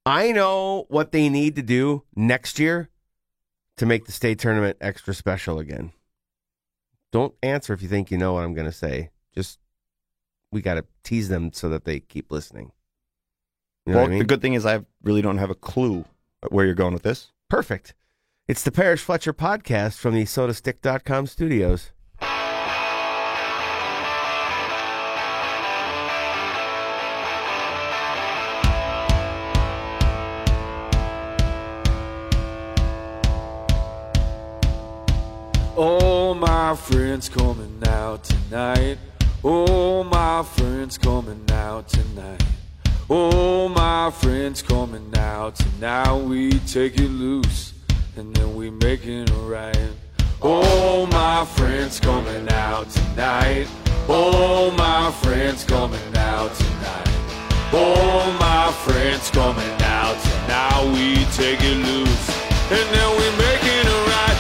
I know what they need to do next year to make the state tournament extra special again. Don't answer if you think you know what I'm going to say. Just, we got to tease them so that they keep listening. You know what I mean? The good thing is I really don't have a clue where you're going with this. Perfect. It's the Parrish Fletcher podcast from the SodaStick.com studios. Oh, my friend's coming out tonight. Oh, my friend's coming out tonight. Oh, my friend's coming out tonight. We take it loose and then we make it right. Oh, my friend's coming out tonight. Oh, my friend's coming out tonight. Oh, my friend's coming out tonight. We take it loose and then we make it right.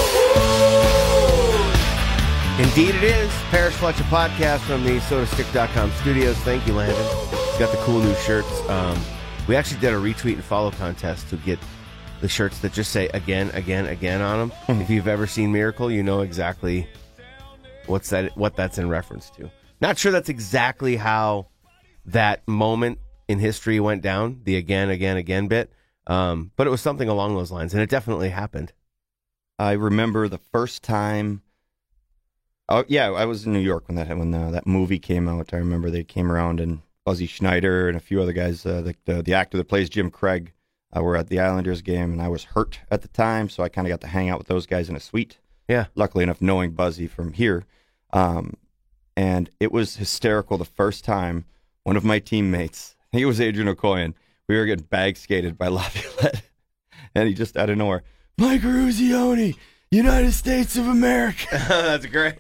Indeed it is. Parrish Fletcher podcast from the SodaStick.com studios. Thank you, Landon. He's got the cool new shirts. We actually did a retweet and follow contest to get the shirts that just say again, again, again on them. If you've ever seen Miracle, you know exactly what that's in reference to. Not sure that's exactly how that moment in history went down, the again, again, again bit, but it was something along those lines, and it definitely happened. I remember the first time. Oh yeah, I was in New York when that movie came out. I remember they came around and Buzzy Schneider and a few other guys, the actor that plays Jim Craig, were at the Islanders game, and I was hurt at the time, so I kind of got to hang out with those guys in a suite. Yeah. Luckily enough, knowing Buzzy from here, and it was hysterical the first time one of my teammates, I think it was Adrian Okoyen, we were getting bag skated by Laviolette, and he just out of nowhere, Mike Ruzioni, United States of America. That's great.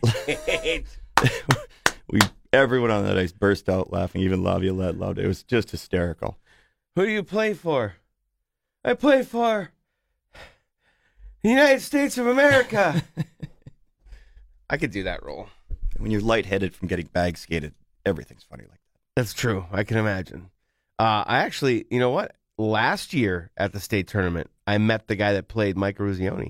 Everyone on that ice burst out laughing. Even Laviolette loved it. It was just hysterical. Who do you play for? I play for the United States of America. I could do that role. When you're lightheaded from getting bag skated, everything's funny like that. That's true. I can imagine. I actually, you know what? Last year at the state tournament, I met the guy that played Mike Ruzioni.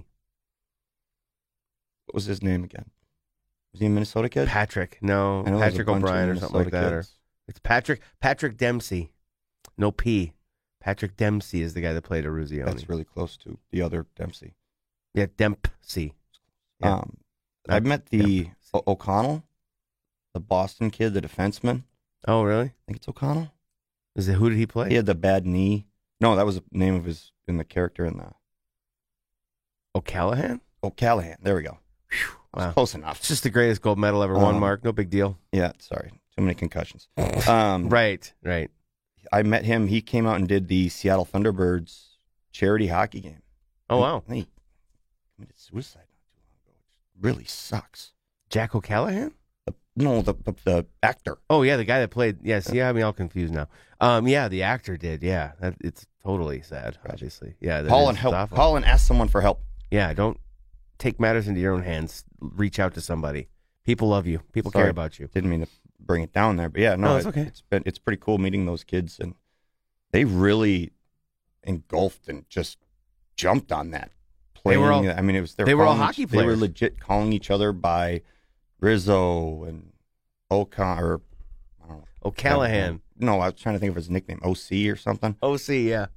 What was his name again? Was he a Minnesota kid? Patrick. No, Patrick O'Brien or something like that. Or it's Patrick Dempsey. No P. Patrick Dempsey is the guy that played Ruzioni. That's really close to the other Dempsey. Yeah, Dempsey. Yeah. I met the O'Connell, the Boston kid, the defenseman. Oh, really? I think it's O'Connell. Who did he play? He had the bad knee. No, that was the name of his in the character in the O'Callahan? O'Callahan. There we go. Wow. Close enough. It's just the greatest gold medal ever won, Mark. No big deal. Yeah, sorry. Too many concussions. Right. I met him. He came out and did the Seattle Thunderbirds charity hockey game. Oh, wow. He committed suicide not too long ago, which really sucks. Jack O'Callahan? The actor. Oh, yeah, the guy that played. Yes, yeah, I'm all confused now. Yeah, the actor did. Yeah, it's totally sad, obviously. Yeah, Call and help. Call and ask someone for help. Yeah, don't take matters into your own hands. Reach out to somebody. People love you. People care about you. Didn't mean to bring it down there, but yeah, no, it's okay. It's pretty cool meeting those kids, and they really engulfed and just jumped on that. Playing, they were all hockey players. They were legit calling each other by Rizzo and O'Connor. I don't know. O'Callahan. No, I was trying to think of his nickname, OC or something. OC, yeah.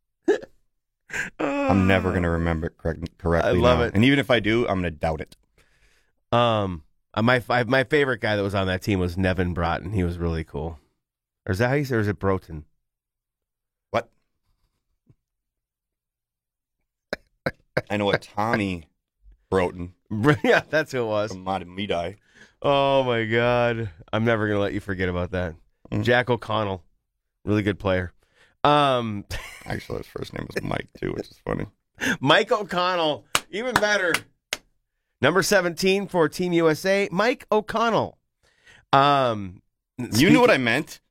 I'm never going to remember it correctly. I love it. And even if I do, I'm going to doubt it. My favorite guy that was on that team was Nevin Broughton. He was really cool. Or is that how you say, or is it Broughton? What? I know a Tommy Broughton. Yeah, that's who it was. From Matamidi. Oh, my God. I'm never going to let you forget about that. Mm-hmm. Jack O'Connell. Really good player. Actually, his first name was Mike, too, which is funny. Mike O'Connell. Even better. Number 17 for Team USA, Mike O'Connell. You knew what I meant.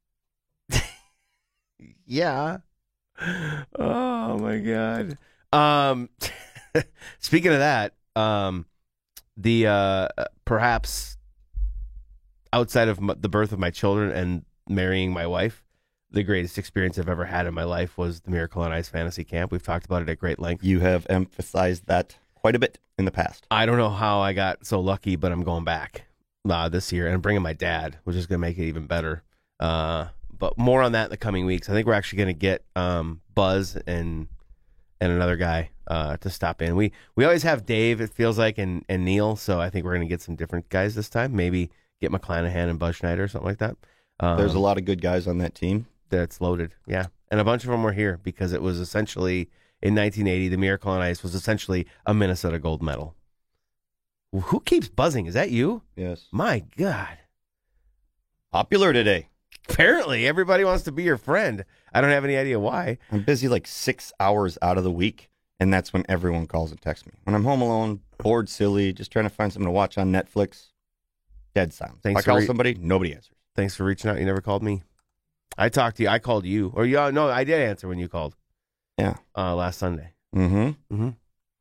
Yeah. Oh, my God. Speaking of that, the perhaps outside of the birth of my children and marrying my wife, the greatest experience I've ever had in my life was the Miracle on Ice Fantasy Camp. We've talked about it at great length. You have emphasized that quite a bit in the past. I don't know how I got so lucky, but I'm going back this year and I'm bringing my dad, which is going to make it even better. But more on that in the coming weeks. I think we're actually going to get Buzz and another guy to stop in. We always have Dave, it feels like, and Neil, so I think we're going to get some different guys this time. Maybe get McClanahan and Buzz Schneider or something like that. There's a lot of good guys on that team. That's loaded, yeah. And a bunch of them were here because it was essentially, in 1980, the Miracle on Ice was essentially a Minnesota gold medal. Who keeps buzzing? Is that you? Yes. My God. Popular today. Apparently, everybody wants to be your friend. I don't have any idea why. I'm busy like 6 hours out of the week, and that's when everyone calls and texts me. When I'm home alone, bored, silly, just trying to find something to watch on Netflix, dead silence. If I call somebody, nobody answers. Thanks for reaching out. You never called me. I talked to you. I called you. Or no, I did answer when you called. Yeah. Last Sunday. Mm-hmm.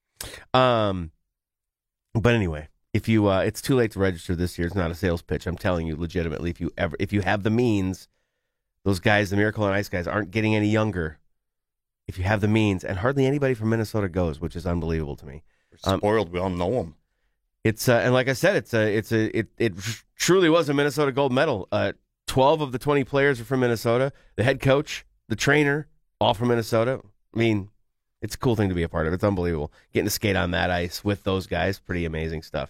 But anyway, if you it's too late to register this year. It's not a sales pitch. I'm telling you legitimately, if you have the means, those guys, the Miracle on Ice guys, aren't getting any younger. If you have the means, and hardly anybody from Minnesota goes, which is unbelievable to me. We're spoiled. We all know them. It's and like I said, it truly was a Minnesota gold medal. 12 of the 20 players are from Minnesota. The head coach, the trainer, all from Minnesota. I mean, it's a cool thing to be a part of. It's unbelievable. Getting to skate on that ice with those guys, pretty amazing stuff.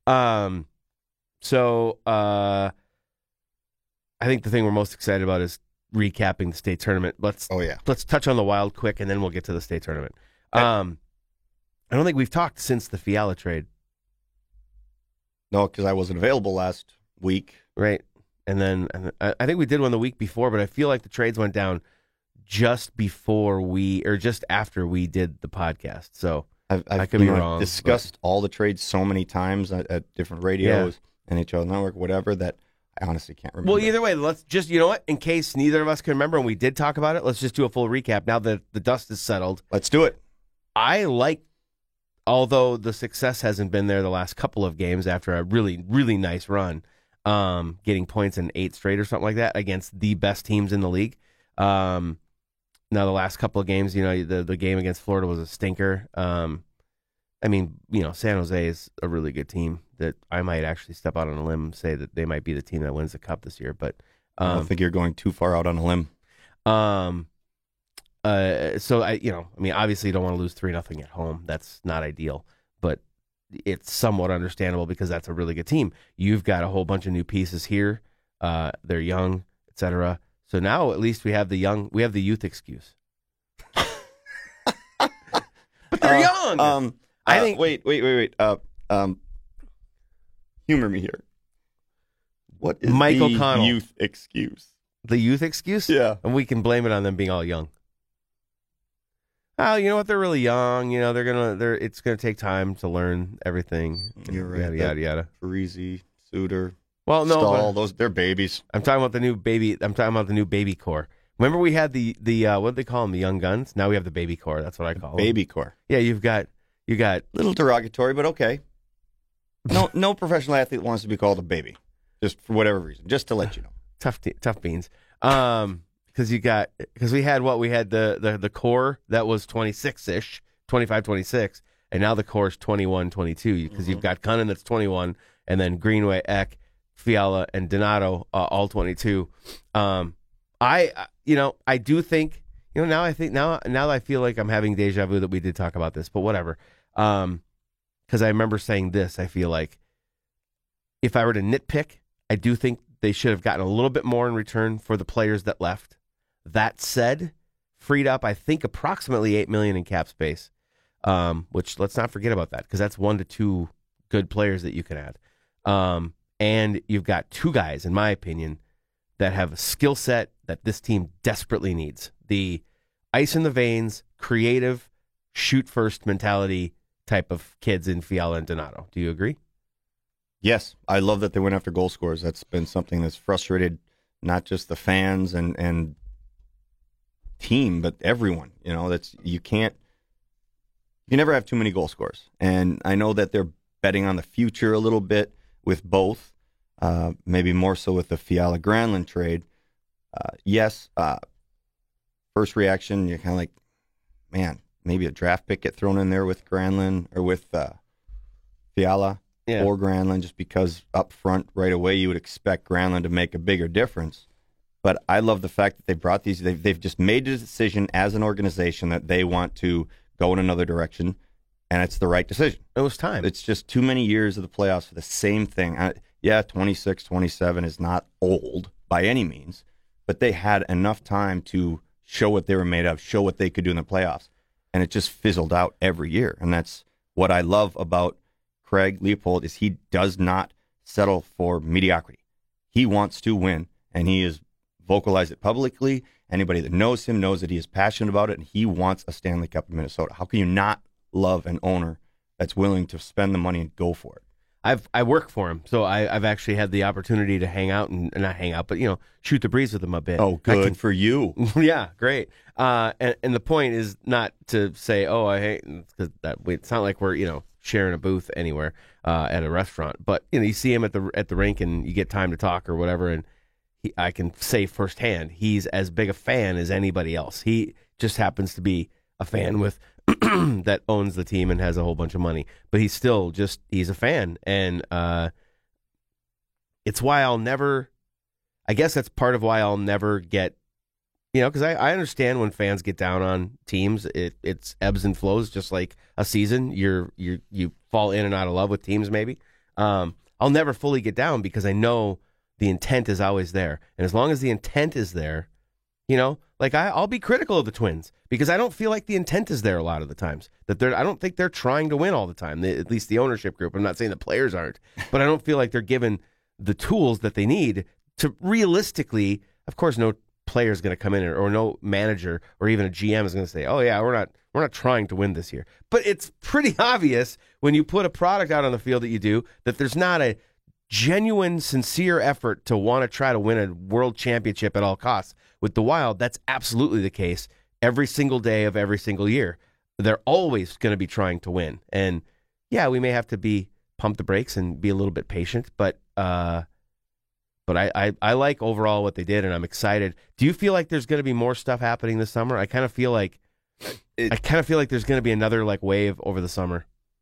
So I think the thing we're most excited about is recapping the state tournament. Let's touch on the Wild quick, and then we'll get to the state tournament. Okay. I don't think we've talked since the Fiala trade. No, because I wasn't available last week. Right. And then I think we did one the week before, but I feel like the trades went down just after we did the podcast. So I could be wrong. Discussed all the trades so many times at different radios, NHL Network, whatever, that I honestly can't remember. Well, either way, let's just, you know what? In case neither of us can remember and we did talk about it, let's just do a full recap now that the dust is settled. Let's do it. Although the success hasn't been there the last couple of games after a really, really nice run, getting points in 8 straight or something like that against the best teams in the league. Now, the last couple of games, the game against Florida was a stinker. I mean, San Jose is a really good team that I might actually step out on a limb and say that they might be the team that wins the Cup this year. But I don't think you're going too far out on a limb. So obviously you don't want to lose 3-0 at home. That's not ideal, but it's somewhat understandable because that's a really good team. You've got a whole bunch of new pieces here. They're young, etc. So now at least we have the youth excuse. But they're young. I think. Wait. Humor me here. What is Mike the O'Connell youth excuse? The youth excuse? Yeah. And we can blame it on them being all young. Oh, you know what? They're really young. It's gonna take time to learn everything. You're right. Yada yada. Parisi, Suter. Well, no, Stahl, they're babies. I'm talking about the new baby. I'm talking about the new baby core. Remember we had the what did they call them? The young guns. Now we have the baby core. That's what I call them. Baby core. Yeah, you got little derogatory, but okay. No professional athlete wants to be called a baby, just for whatever reason, just to let you know. Tough beans. Because we had the core that was 26-ish, 25, 26, and now the core is 21, 22. Because you've got Cunnin that's 21, and then Greenway, Eck, Fiala, and Donato all 22. I do think now I feel like I'm having deja vu that we did talk about this, but whatever. Because I remember saying this. I feel like if I were to nitpick, I do think they should have gotten a little bit more in return for the players that left. That said, freed up, I think, approximately $8 million in cap space, which let's not forget about that because that's 1 to 2 good players that you can add. And you've got 2 guys, in my opinion, that have a skill set that this team desperately needs. The ice in the veins, creative, shoot-first mentality type of kids in Fiala and Donato. Do you agree? Yes. I love that they went after goal scorers. That's been something that's frustrated not just the fans and team, but everyone. You never have too many goal scorers. And I know that they're betting on the future a little bit with both, maybe more so with the Fiala-Granlund trade. Yes, first reaction, you're kind of like, man, maybe a draft pick get thrown in there with Granlund or with Fiala or Granlund, just because up front right away you would expect Granlund to make a bigger difference. But I love the fact that they brought these. They've just made a decision as an organization that they want to go in another direction, and it's the right decision. It was time. It's just too many years of the playoffs for the same thing. 26, 27 is not old by any means, but they had enough time to show what they were made of, show what they could do in the playoffs, and it just fizzled out every year. And that's what I love about Craig Leopold is he does not settle for mediocrity. He wants to win, and he has vocalized it publicly. Anybody that knows him knows that he is passionate about it, and he wants a Stanley Cup in Minnesota. How can you not love an owner that's willing to spend the money and go for it? I work for him, so I've actually had the opportunity to hang out and not hang out, but shoot the breeze with him a bit. Oh, good for you. Yeah, great. And the point is not to say, oh, I hate, because it's not like we're sharing a booth anywhere at a restaurant, but you see him at the rink and you get time to talk or whatever, and I can say firsthand he's as big a fan as anybody else. He just happens to be a fan with that owns the team and has a whole bunch of money, but he's still he's a fan. And it's why I guess that's part of why I'll never get, because I understand when fans get down on teams, it's ebbs and flows, just like a season. You fall in and out of love with teams maybe. I'll never fully get down because I know the intent is always there. And as long as the intent is there, I'll be critical of the Twins because I don't feel like the intent is there a lot of the times. I don't think they're trying to win all the time, at least the ownership group. I'm not saying the players aren't, but I don't feel like they're given the tools that they need to realistically, of course, no player is going to come in or no manager or even a GM is going to say, oh, yeah, we're not trying to win this year. But it's pretty obvious when you put a product out on the field that you do that there's not a genuine, sincere effort to want to try to win a world championship at all costs. With the Wild, that's absolutely the case every single day of every single year. They're always going to be trying to win. And, yeah, we may have to pump the brakes and be a little bit patient, but I like overall what they did, and I'm excited. Do you feel like there's going to be more stuff happening this summer? I kind of feel like there's going to be another wave over the summer.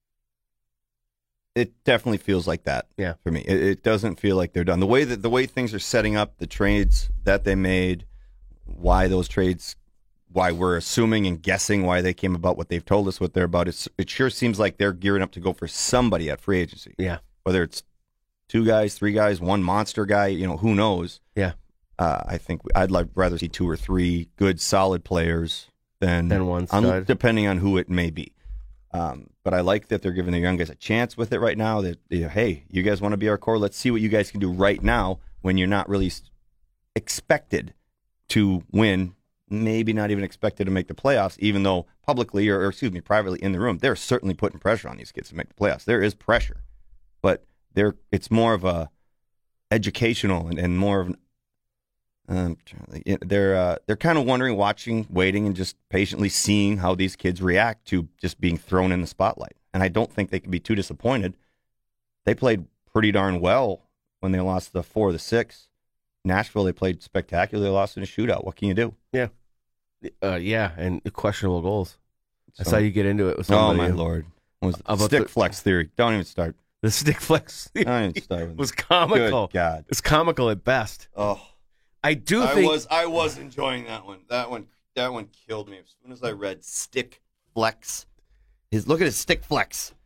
It definitely feels like that. Yeah. For me, it doesn't feel like they're done. The way things are setting up, the trades that they made, why those trades, why we're assuming and guessing why they came about, what they've told us what they're about. It sure seems like they're gearing up to go for somebody at free agency. Yeah. Whether it's 2 guys, 3 guys, one monster guy, who knows? Yeah. I think I'd rather see 2 or 3 good, solid players than one stud, depending on who it may be. But I like that they're giving the young guys a chance with it right now. That hey, you guys want to be our core? Let's see what you guys can do right now when you're not really expected to win, maybe not even expected to make the playoffs, even though publicly or privately in the room, they're certainly putting pressure on these kids to make the playoffs. There is pressure, but it's more of a educational and more of an they're kind of wondering, watching, waiting, and just patiently seeing how these kids react to just being thrown in the spotlight. And I don't think they can be too disappointed. They played pretty darn well when they lost the 4 of the 6. Nashville, they played spectacular. They lost in a shootout. What can you do? Yeah. And questionable goals. I saw you get into it with somebody. Oh, my Lord. What was the stick flex theory? Don't even start. The stick flex theory Don't even start with was comical. Good God. It's comical at best. Oh. I was enjoying that one. That one killed me as soon as I read stick flex. Look at his stick flex.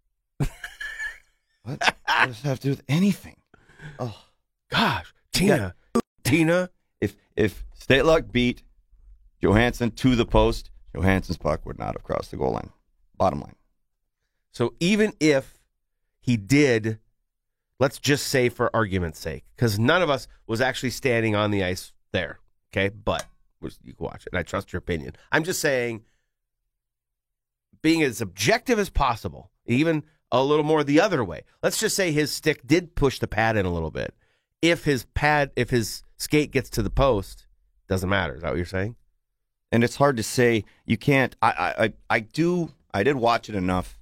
What does that have to do with anything? Oh gosh, Tina. If State Luck beat Johansson to the post, Johansson's puck would not have crossed the goal line. Bottom line. So even if he did, let's just say for argument's sake, because none of us was actually standing on the ice there, okay? But you can watch it, and I trust your opinion. I'm just saying, being as objective as possible, even a little more the other way. Let's just say his stick did push the pad in a little bit. If his skate gets to the post, doesn't matter. Is that what you're saying? And it's hard to say. You can't. I did watch it enough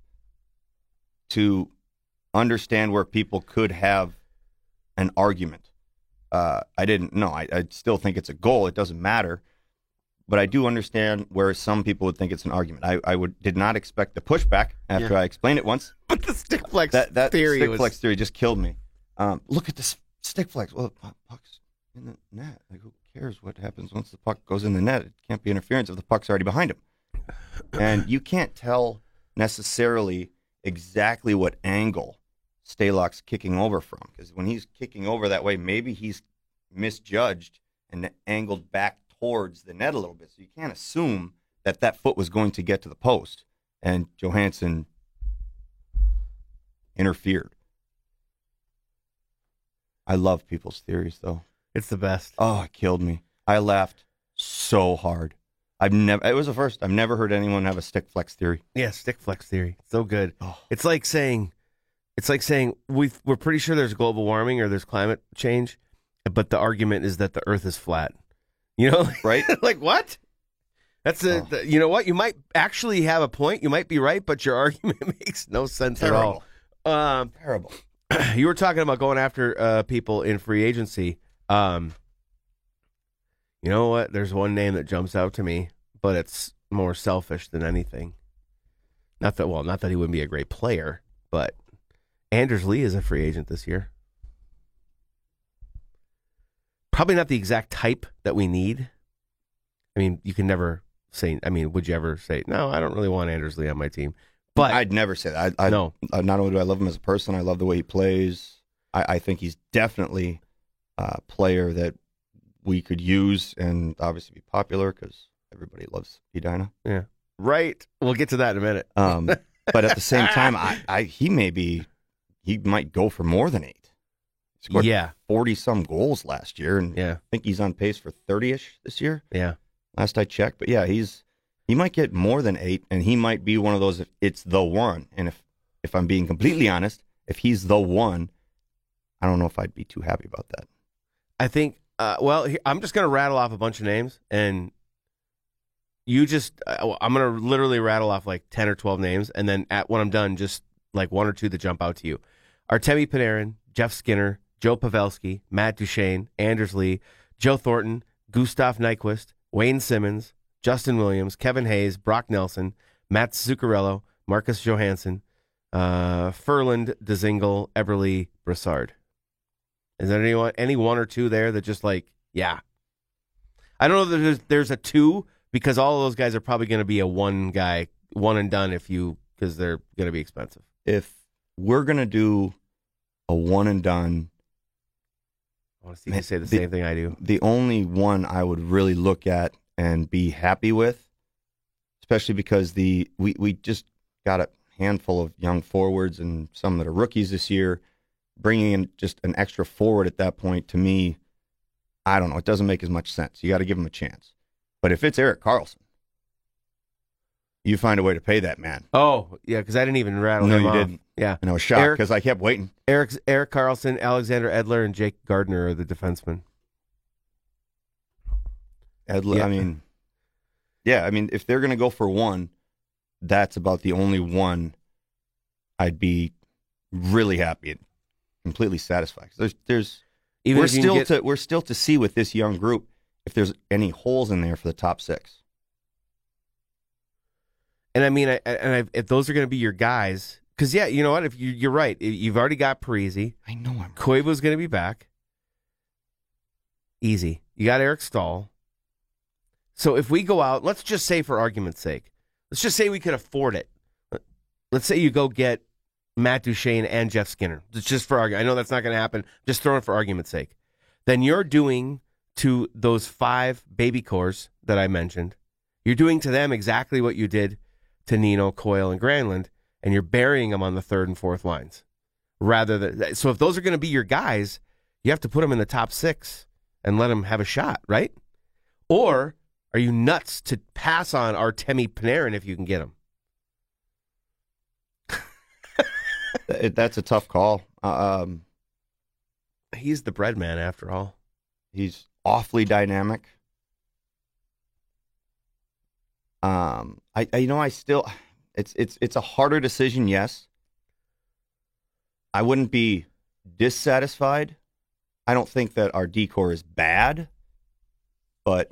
to understand where people could have an argument. I didn't. No, I still think it's a goal. It doesn't matter. But I do understand where some people would think it's an argument. I did not expect the pushback after I explained it once. But the stick flex that theory stick flex theory just killed me. Look at this stick flex. Well, the puck's in the net. Like, who cares what happens once the puck goes in the net? It can't be interference if the puck's already behind him. And you can't tell necessarily exactly what angle Stalock's kicking over from. Because when he's kicking over that way, maybe he's misjudged and angled back towards the net a little bit. So you can't assume that foot was going to get to the post. And Johansson interfered. I love people's theories, though. It's the best. Oh, it killed me. I laughed so hard. It was the first. I've never heard anyone have a stick flex theory. Yeah, stick flex theory. So good. Oh. It's like saying we're pretty sure there's global warming or there's climate change, but the argument is that the Earth is flat. You know, right? Like what? That's you know what? You might actually have a point. You might be right, but your argument makes no sense at all. Terrible. You were talking about going after people in free agency. You know what? There's one name that jumps out to me, but it's more selfish than anything. Not that he wouldn't be a great player, but Anders Lee is a free agent this year. Probably not the exact type that we need. I mean, you can never say, would you ever say, no, I don't really want Anders Lee on my team? But I'd never say that. No. Not only do I love him as a person, I love the way he plays. I think he's definitely a player that we could use and obviously be popular because everybody loves Edina. Yeah. Right. We'll get to that in a minute. But at the same time, he might go for more than 8. He scored 40-some goals last year, and I think he's on pace for 30-ish this year. Yeah. Last I checked. But yeah, he might get more than 8, and he might be one of those, if it's the one. And if I'm being completely honest, if he's the one, I don't know if I'd be too happy about that. I think, I'm just going to rattle off a bunch of names, and I'm going to literally rattle off like 10 or 12 names, and then when I'm done, just like 1 or 2 that jump out to you. Artemi Panarin, Jeff Skinner, Joe Pavelski, Matt Duchene, Anders Lee, Joe Thornton, Gustav Nyquist, Wayne Simmons, Justin Williams, Kevin Hayes, Brock Nelson, Matt Zuccarello, Marcus Johansson, Ferland, Dzingel, Eberle, Brassard. Is there any 1 or 2 there that just like, yeah? I don't know that there's a 2 because all of those guys are probably going to be a one and done because they're going to be expensive. If we're going to do a one and done, I want to see you say the same thing I do. The only one I would really look at and be happy with, especially because we just got a handful of young forwards and some that are rookies this year, bringing in just an extra forward at that point, to me, I don't know. It doesn't make as much sense. You got to give him a chance. But if it's Erik Karlsson, you find a way to pay that man. Oh, yeah, because I didn't even rattle him off. No, you didn't. Yeah. And I was shocked because I kept waiting. Erik Karlsson, Alexander Edler, and Jake Gardner are the defensemen. Edler, yeah. If they're going to go for one, that's about the only one I'd be really happy and completely satisfied. We're still to see with this young group if there's any holes in there for the top 6. And if those are going to be your guys, because you know what? If you're right, you've already got Parise. I know I'm right. Koivu's going to be back. Easy. You got Eric Stahl. So if we go out, let's just say for argument's sake, let's just say we could afford it. Let's say you go get Matt Duchene and Jeff Skinner. It's just for argument. I know that's not going to happen. Just throwing it for argument's sake. Then you're doing to those 5 baby cores that I mentioned, you're doing to them exactly what you did to Nino, Coyle, and Granlund, and you're burying them on the 3rd and 4th lines. So if those are going to be your guys, you have to put them in the top 6 and let them have a shot, right? Or are you nuts to pass on Artemi Panarin if you can get him? That's a tough call. He's the bread man after all. He's awfully dynamic. It's a harder decision, yes. I wouldn't be dissatisfied I don't think that our D-core is bad, but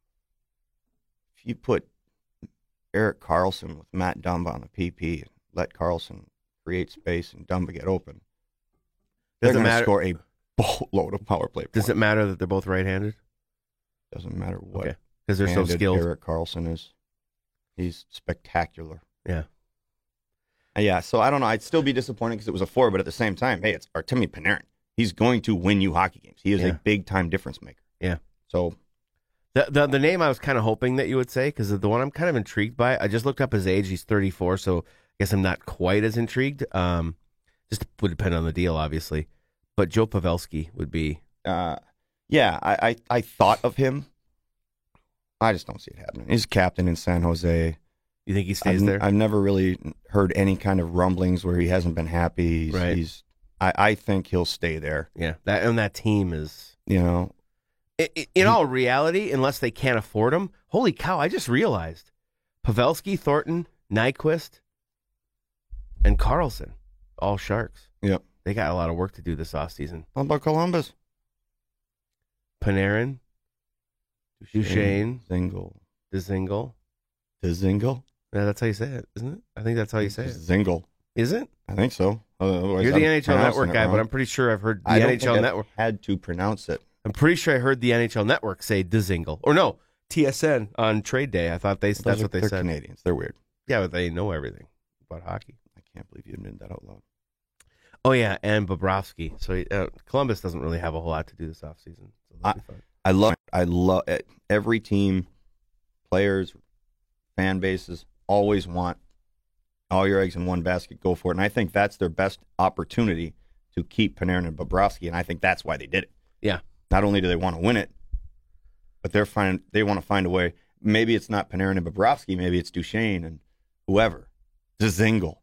if you put Erik Karlsson with Matt Dumba on the PP and let Karlsson create space and Dumba get open, they're going to score a boatload of power play points. Does it matter that they're both right-handed? Doesn't matter what. Because they're so skilled. Erik Karlsson is. He's spectacular. Yeah. Yeah, so I don't know. I'd still be disappointed because it was a 4, but at the same time, hey, it's Artemi Panarin. He's going to win you hockey games. He is a big-time difference maker. Yeah. So the name I was kind of hoping that you would say, because the one I'm kind of intrigued by, I just looked up his age. He's 34, so I guess I'm not quite as intrigued. Just would depend on the deal, obviously. But Joe Pavelski would be... yeah, I thought of him. I just don't see it happening. He's captain in San Jose. You think he stays there? I've never really heard any kind of rumblings where he hasn't been happy. I think he'll stay there. Yeah, that team is... You know... In all reality, unless they can't afford him, holy cow, I just realized. Pavelski, Thornton, Nyquist, and Karlsson, all Sharks. Yep. They got a lot of work to do this offseason. How about Columbus? Panarin, Duchesne, Dzingel. Yeah, that's how you say it, isn't it? I think that's how you say it. Dzingel. Is it? I think so. You're the NHL Network guy, but I'm pretty sure I've heard the NHL Network. Had to pronounce it. I'm pretty sure I heard the NHL Network say Dzingel. Or no, TSN on trade day. I thought that's what they said. They're Canadians. They're weird. Yeah, but they know everything about hockey. I can't believe you admitted that out loud. Oh, yeah, and Bobrovsky. So Columbus doesn't really have a whole lot to do this offseason. So I love it. Every team, players, fan bases always want all your eggs in one basket, go for it. And I think that's their best opportunity to keep Panarin and Bobrovsky, and I think that's why they did it. Yeah. Not only do they want to win it, but they want to find a way. Maybe it's not Panarin and Bobrovsky, maybe it's Duchesne and whoever. Dzingel.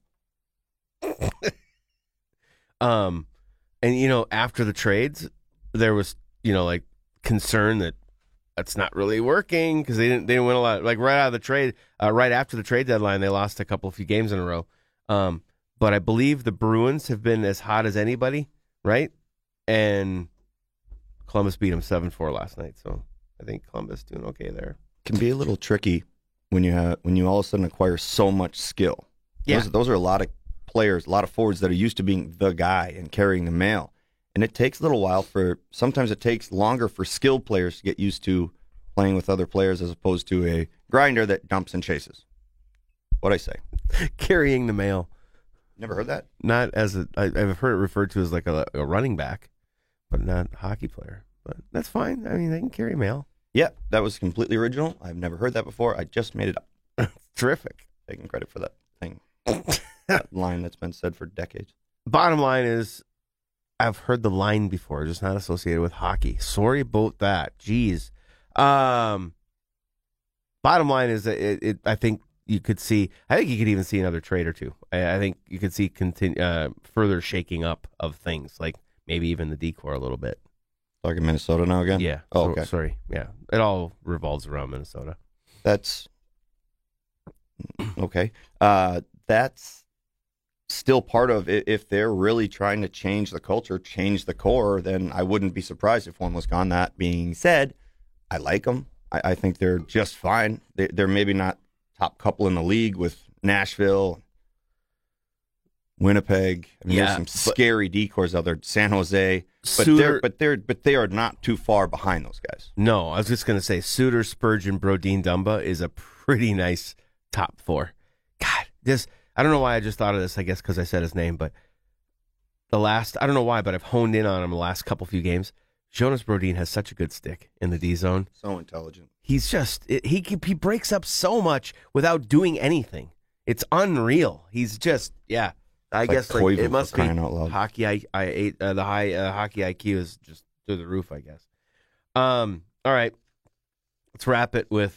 And after the trades, there was like concern that that's not really working because they didn't win a lot. Like right out of the trade, right after the trade deadline, they lost a few games in a row. But I believe the Bruins have been as hot as anybody, right? And Columbus beat them 7-4 last night, so I think Columbus doing okay there. Can be a little tricky when you all of a sudden acquire so much skill. Yeah. Those are a lot of players, a lot of forwards that are used to being the guy and carrying the mail. And it takes a little while sometimes it takes longer for skilled players to get used to playing with other players as opposed to a grinder that dumps and chases. What'd I say? Carrying the mail. Never heard that? Not as I've heard it referred to as like a running back, but not a hockey player. But that's fine. I mean, they can carry mail. Yeah, that was completely original. I've never heard that before. I just made it up. Terrific. Taking credit for that thing. That line that's been said for decades. Bottom line is, I've heard the line before, just not associated with hockey. Sorry about that. Jeez. Bottom line is that I think you could even see another trade or two. I think you could see further shaking up of things, like maybe even the decor a little bit. Talking Minnesota now again? Yeah. Oh, okay. Sorry. Yeah. It all revolves around Minnesota. That's okay. That's still part of it. If they're really trying to change the culture, change the core, then I wouldn't be surprised if one was gone. That being said, I like them. I think they're just fine. They're maybe not top couple in the league with Nashville, Winnipeg. I mean, there's some scary decors out there. San Jose, but they are not too far behind those guys. No, I was just going to say Suter, Spurgeon, Brodin, Dumba is a pretty nice top four. God, I don't know why I just thought of this. I guess because I said his name, but I don't know why, but I've honed in on him the last few games. Jonas Brodin has such a good stick in the D zone. So intelligent. He's just he breaks up so much without doing anything. It's unreal. He's just I guess like it must be hockey. The high hockey IQ is just through the roof, I guess. All right, let's wrap it with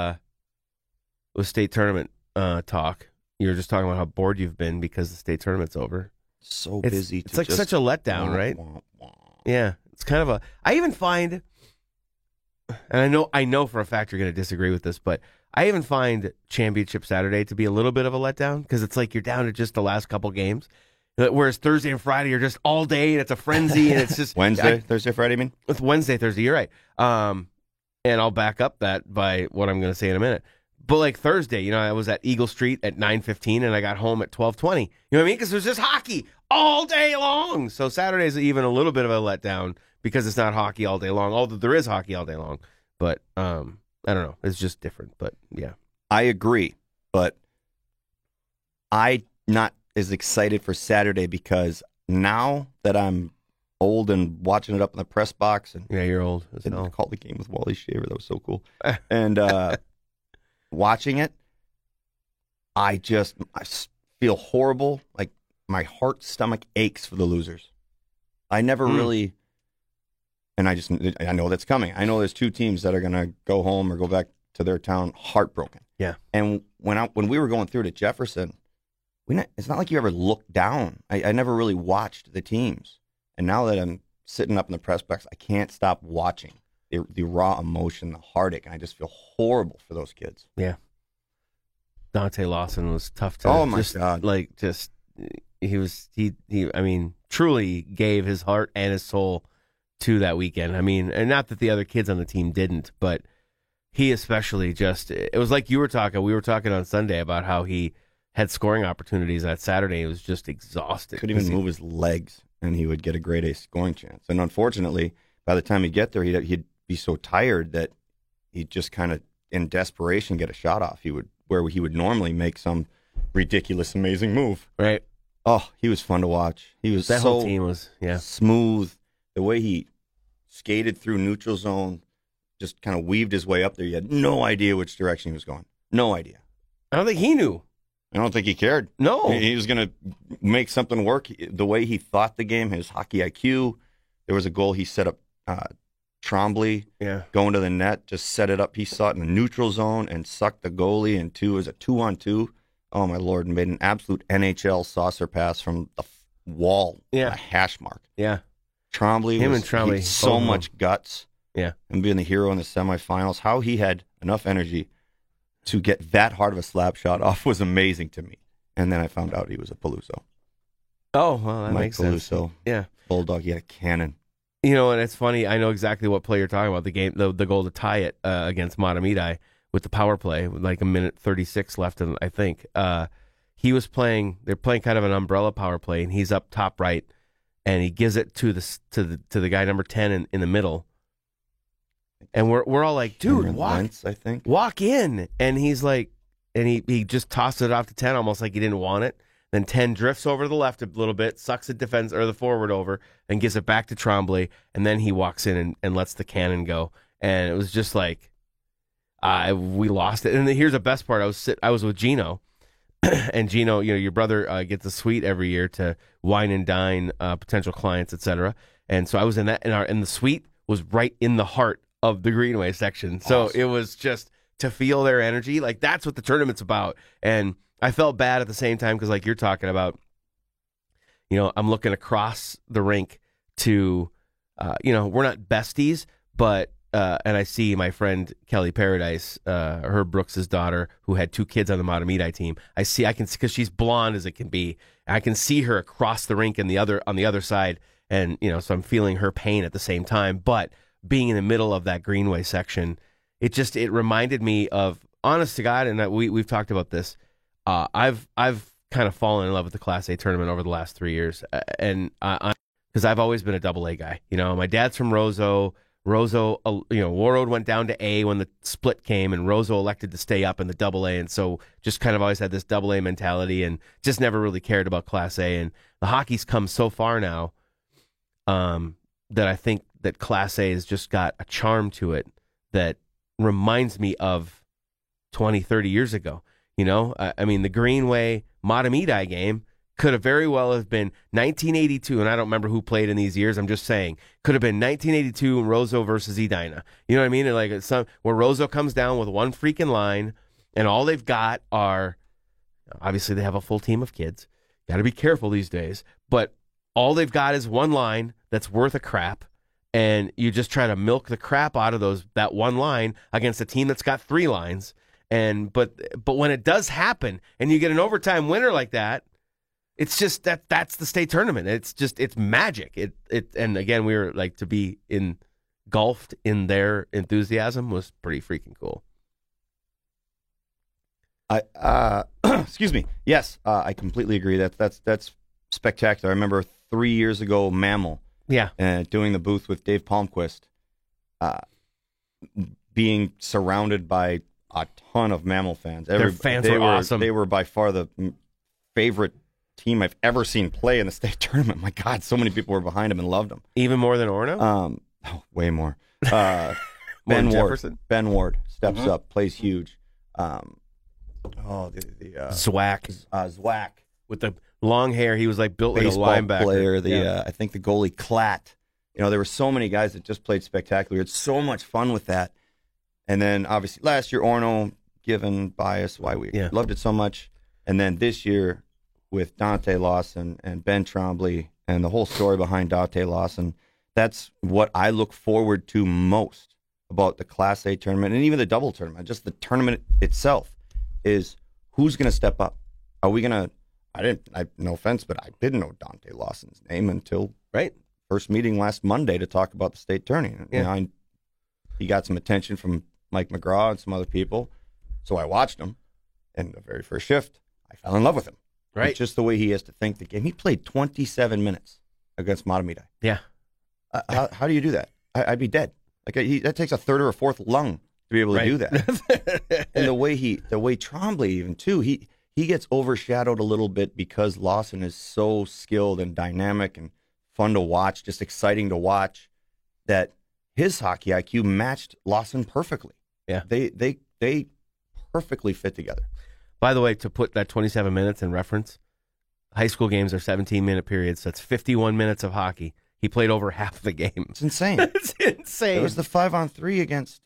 state tournament talk. You were just talking about how bored you've been because the state tournament's over. So busy. It's like such a letdown, right? Yeah, it's kind of I even find, and I know for a fact you're going to disagree with this, but I even find Championship Saturday to be a little bit of a letdown because it's like you're down to just the last couple games. Whereas Thursday and Friday are just all day, and it's a frenzy, and it's just Thursday, Friday, I mean? With Wednesday, Thursday, you're right. And I'll back up that by what I'm going to say in a minute. But like Thursday, I was at Eagle Street at 9:15, and I got home at 12:20. You know what I mean? Because it was just hockey all day long. So Saturday's even a little bit of a letdown because it's not hockey all day long, although there is hockey all day long. But I don't know. It's just different. But yeah. I agree. But I'm not as excited for Saturday because now that I'm old and watching it up in the press box. And yeah, you're old. I called the game with Wally Shaver. That was so cool. And watching it, I feel horrible. Like my stomach aches for the losers. I never really, and I know that's coming. I know there's two teams that are going to go home or go back to their town heartbroken. Yeah. And when we were going through to Jefferson, it's not like you ever looked down. I never really watched the teams. And now that I'm sitting up in the press box, I can't stop watching the raw emotion, the heartache, and I just feel horrible for those kids. Yeah. Dante Lawson was tough to. Oh my God! He truly gave his heart and his soul to that weekend. I mean, and not that the other kids on the team didn't, but he especially it was like we were talking on Sunday about how he had scoring opportunities that Saturday. He was just exhausted. Couldn't even move his legs, and he would get a grade A scoring chance. And unfortunately, by the time he'd get there, he'd be so tired that he'd just kind of, in desperation, get a shot off. Where he would normally make some ridiculous, amazing move. Right. Oh, he was fun to watch. He was that whole team was smooth. The way he skated through neutral zone, just kind of weaved his way up there. You had no idea which direction he was going. No idea. I don't think he knew. I don't think he cared. No. He was going to make something work. The way he thought the game, his hockey IQ. There was a goal he set up, Trombley going to the net, just set it up. He saw it in the neutral zone and sucked the goalie into. It was a 2-on-2. Oh, my Lord. And made an absolute NHL saucer pass from the wall. Yeah. A hash mark. Yeah. Trombley. Him and Trombley. So much guts. Yeah. And being the hero in the semifinals. How he had enough energy to get that hard of a slap shot off was amazing to me. And then I found out he was a Peluso. Oh, well, that makes sense. Peluso. Yeah. Bulldog. He had a cannon. And it's funny. I know exactly what play you're talking about. The game, the goal to tie it against Mahtomedi with the power play, with like a minute 36 left, I think. He was playing. They're playing kind of an umbrella power play, and he's up top right, and he gives it to the guy number 10 in the middle, and we're all like, dude, walk in, and he's like, and he just tossed it off to 10 almost like he didn't want it. Then 10 drifts over to the left a little bit, sucks the forward over, and gives it back to Trombley. And then he walks in and lets the cannon go. And it was just like, we lost it. And here's the best part: I was with Gino, and Gino, your brother gets a suite every year to wine and dine potential clients, etc. And so I was in that, and the suite was right in the heart of the Greenway section. So awesome. It was just to feel their energy, like that's what the tournament's about. And I felt bad at the same time because, like you're talking about, I'm looking across the rink to, we're not besties, but, and I see my friend Kelly Paradise, Herb Brooks' daughter, who had 2 kids on the Mahtomedi team. Because she's blonde as it can be. I can see her across the rink on the other side, and so I'm feeling her pain at the same time. But being in the middle of that Greenway section, it reminded me of, honest to God, and we've talked about this. I've kind of fallen in love with the Class A tournament over the last 3 years, and because I've always been a double A guy. My dad's from Roseau. Warroad went down to A when the split came, and Roseau elected to stay up in the double A, and so just kind of always had this double A mentality, and just never really cared about Class A. And the hockey's come so far now, that I think that Class A has just got a charm to it that reminds me of 20, 30 years ago. The Greenway Mahtomedi game could have very well have been 1982, and I don't remember who played in these years. I'm just saying, could have been 1982 Roseau versus Edina. You know what I mean? Like where Roseau comes down with one freaking line, and all they've got are, obviously they have a full team of kids. Got to be careful these days, but all they've got is one line that's worth a crap, and you just try to milk the crap out of that one line against a team that's got 3 lines. But when it does happen and you get an overtime winner like that, it's just that's the state tournament. It's magic. And again, we were like, to be engulfed in their enthusiasm was pretty freaking cool. Excuse me. Yes, I completely agree. That's spectacular. I remember 3 years ago, Mammal, doing the booth with Dave Palmquist, being surrounded by a ton of Mammal fans. Their fans were awesome. They were by far the favorite team I've ever seen play in the state tournament. My God, so many people were behind him and loved him. Even more than Orno? Way more. Ben Ward. Ben Ward steps up, plays huge. Zwack. Zwack. With the long hair, he was like built Baseball like a linebacker. Player, I think the goalie Klatt. There were so many guys that just played spectacular. It's so much fun with that. And then obviously last year, Orno, given bias, why we loved it so much. And then this year with Dante Lawson and Ben Trombley and the whole story behind Dante Lawson, that's what I look forward to most about the Class A tournament and even the double tournament. Just the tournament itself is who's going to step up. Are we going to? No offense, but I didn't know Dante Lawson's name until first meeting last Monday to talk about the state tourney. Yeah. He got some attention from Mike McGraw and some other people, so I watched him. And the very first shift, I fell in love with him. Right, it's just the way he has to think the game. He played 27 minutes against Matamidi. Yeah. How do you do that? I'd be dead. That takes a third or a fourth lung to be able to do that. And the way Trombley even too, he gets overshadowed a little bit because Lawson is so skilled and dynamic and fun to watch, just exciting to watch, that his hockey IQ matched Lawson perfectly. Yeah. They perfectly fit together. By the way, to put that 27 minutes in reference, high school games are 17-minute periods, so that's 51 minutes of hockey. He played over half the game. It's insane. It's insane. It was the 5-on-3 against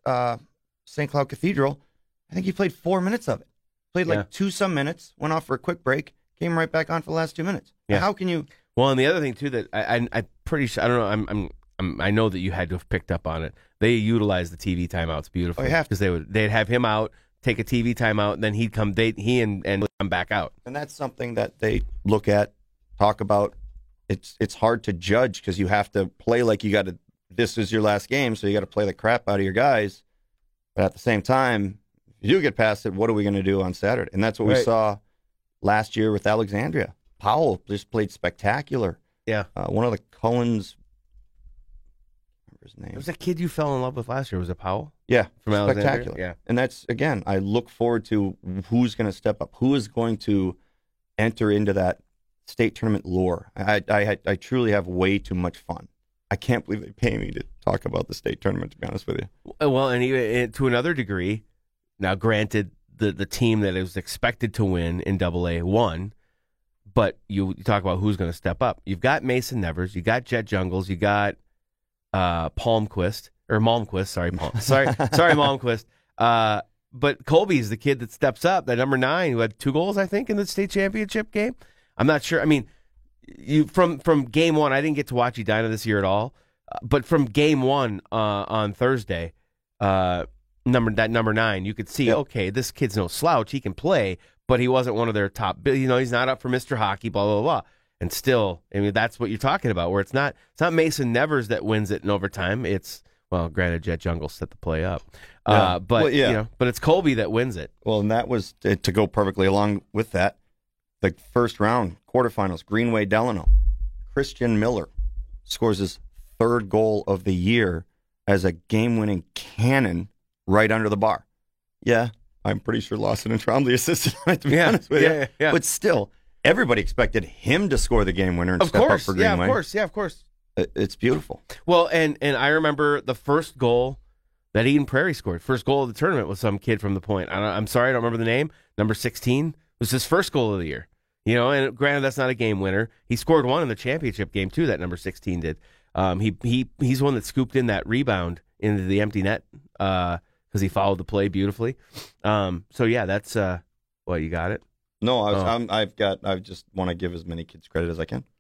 St. Cloud Cathedral. I think he played 4 minutes of it. Played like 2-some minutes, went off for a quick break, came right back on for the last 2 minutes. Yeah. How can you? Well, and the other thing too that I'm pretty sure, I don't know, I know that you had to have picked up on it. They utilized the TV timeouts beautifully. Oh, you have to. Because they'd have him out, take a TV timeout, and then he'd come. He and come back out. And that's something that they look at, talk about. It's hard to judge because you have to play like you got to. This is your last game, so you got to play the crap out of your guys. But at the same time, if you get past it, what are we going to do on Saturday? And that's what we saw last year with Alexandria. Powell just played spectacular. Yeah, one of the Cullens. His name. It was a kid you fell in love with last year. Was it Powell? Yeah, from spectacular. Alexandria? Yeah, and that's again. I look forward to who's going to step up, who is going to enter into that state tournament lore. I truly have way too much fun. I can't believe they pay me to talk about the state tournament, to be honest with you. Well, and even to another degree, now granted, the team that is expected to win in AA won, but you talk about who's going to step up. You've got Mason Nevers, you got Jet Jungles, you got Malmquist. Sorry, Malmquist. But Colby's the kid that steps up, that number 9 who had 2 goals, I think, in the state championship game. I'm not sure. I mean, you from game 1, I didn't get to watch Edina this year at all. But from game 1 on Thursday, number 9, you could see, okay, this kid's no slouch. He can play, but he wasn't one of their top. He's not up for Mr. Hockey. Blah blah blah. And still, I mean, that's what you're talking about. Where it's not Mason Nevers that wins it in overtime. It's granted, Jet Jungle set the play up, but it's Colby that wins it. Well, and that was to go perfectly along with that. The first round quarterfinals, Greenway Delano, Christian Miller scores his 3rd goal of the year as a game-winning cannon right under the bar. Yeah, I'm pretty sure Lawson and Trombley assisted on it, to be honest with you. Yeah. But still, everybody expected him to score the game winner and step up for Greenway. Of course. It's beautiful. Well, and I remember the first goal that Eden Prairie scored. First goal of the tournament was some kid from the Point. I'm sorry, I don't remember the name. Number 16 was his first goal of the year. And granted, that's not a game winner. He scored one in the championship game too. That number 16 did. He's one that scooped in that rebound into the empty net because he followed the play beautifully. So yeah, that's you got it. No, I just want to give as many kids credit as I can.